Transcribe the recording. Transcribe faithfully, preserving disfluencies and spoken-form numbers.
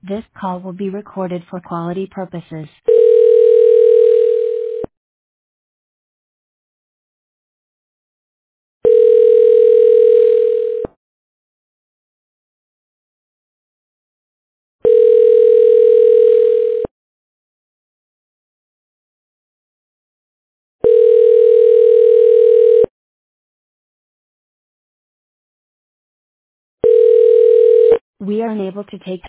This call will be recorded for quality purposes. We are unable to take